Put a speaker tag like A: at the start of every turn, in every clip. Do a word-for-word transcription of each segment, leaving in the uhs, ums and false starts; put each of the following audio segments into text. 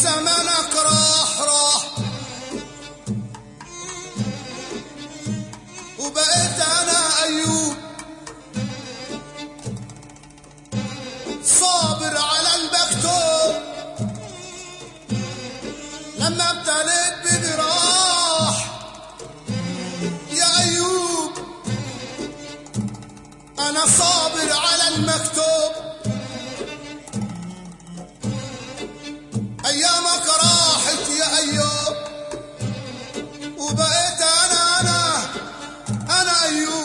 A: زمانك راح راح وبقيت انا ايوب صابر على المكتوب لما ابتليت بجراح يا ايوب انا صابر على المكتوب ايامك راحت يا ايوب وبقيت انا انا انا ايوب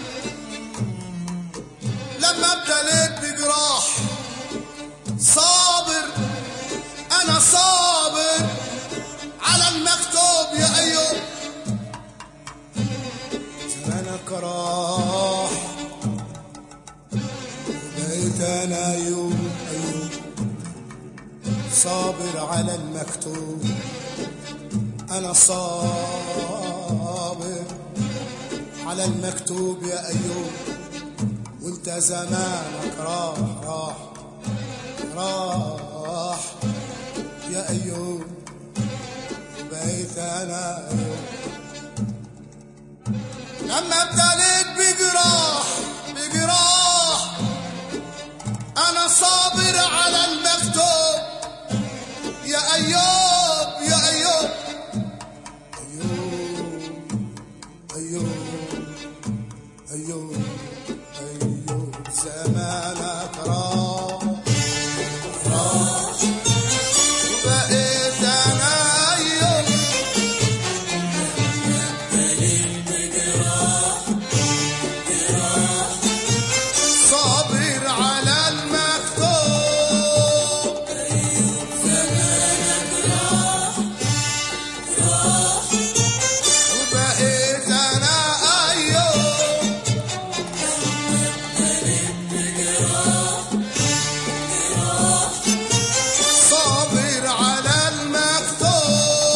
A: لما ابتليت بجراح صابر انا صابر على المكتوب يا ايوب زمانك راح وبقيت انا ايوب ايوب صابر على المكتوب انا صابر على المكتوب يا ايوب وانت زمانك راح راح راح يا ايوب بقيت انا ايوب لما ابتليت بجراح بجراح انا صابر على المكتوب يا ايوب يا ايوب ايوب ايوب ايوب ايوب زمانك راح راح وبقيت انا ايوب ابتليت بجراح جراح صابر على المكتوب ايوب زمانك راح راح وبقيت انا ايوب ابتليت بجراح جراح صابر على المكتوب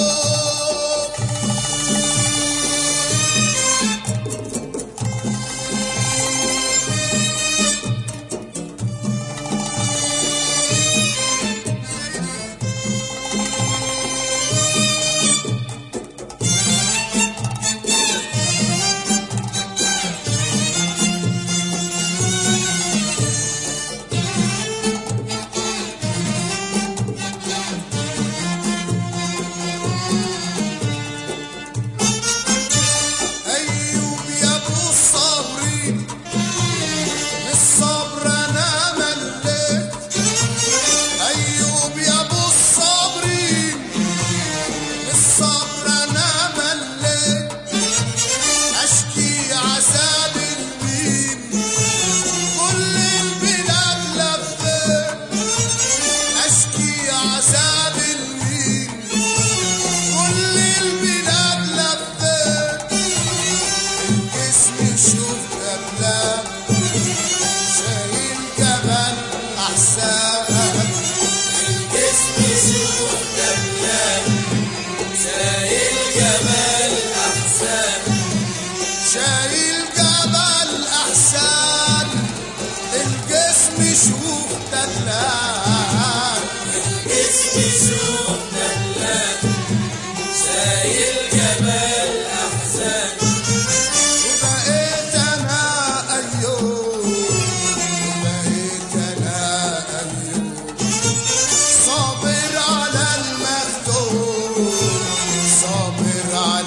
A: ايوب يا ابو الصابرين بالصبر انا مليت ايوب يا ابو الصابرين بالصبر انا مليت اشكي عذاب الدين كل البلاد لفيت اشكي عذاب الدين كل البلاد لفيت جسمي شوف أبلاد شايل جبل أحسان الجسم شوف أبلاد شايل جبل أحسان شايل جبل أحسان الجسم شوف دلال الجسم شوف دلال شايل جبل أحسان وبقيت انا ايوب وبقيت انا ايوب صابر على المكتوب صابر على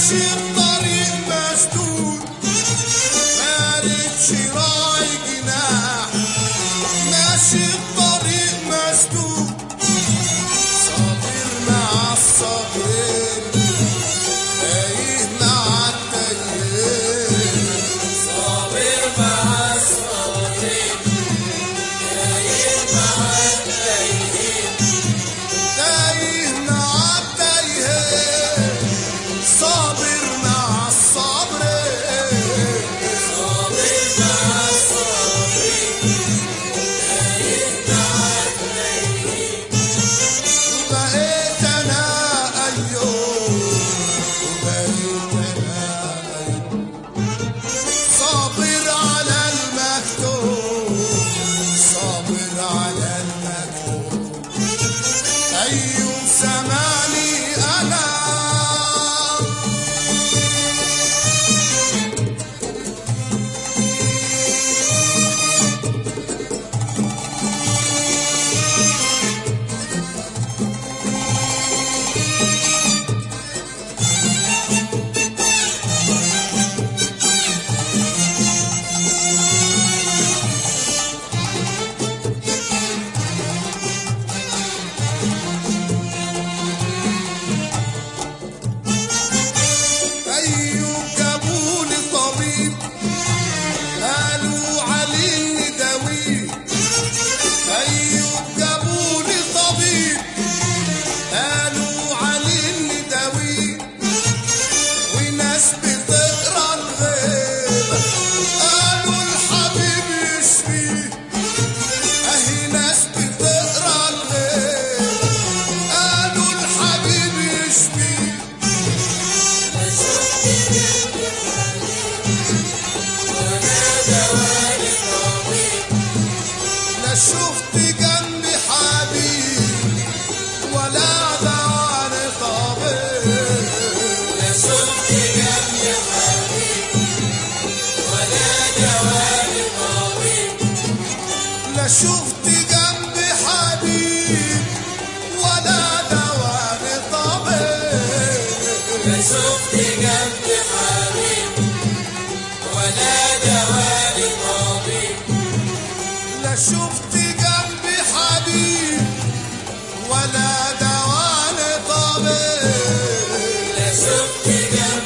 A: ماشي الطريق مسدود مالكش راعي جناح ماشي الطريق مسدود صابر مع الصابرين تايه مع التايهين
B: صابر مع الصابرين تايه مع التايهين
A: تايه مع التايهين صابر مع الصابرين
B: صابر مع الصابرين تايه مع التايهين
A: وبقيت انا ايوب وبقيت انا ايوب صابر على المكتوب صابر على المكتوب ايوب سمعني انا ايوب جابولي طبيب قالوا عليه نداويه ايوب جابولي طبيب قالوا عليه نداويه وناس بتقرا الغيبه قالوا الحبيب يشفيه اهي ناس بتقرا الغيبه قالوا الحبيب يشفيه لا شفت جنبي حبيب ولا دواني طبيب
B: لا شفت جنبي حبيب ولا جواني طبيب
A: لا شفت جنبي حبيب ولا دواني طبيب
B: لا شفت جنبي حبيب ولا جواني طبيب
A: لا شفت جنبي حبيب ولا دواني طبيب
B: لا شفت جنبي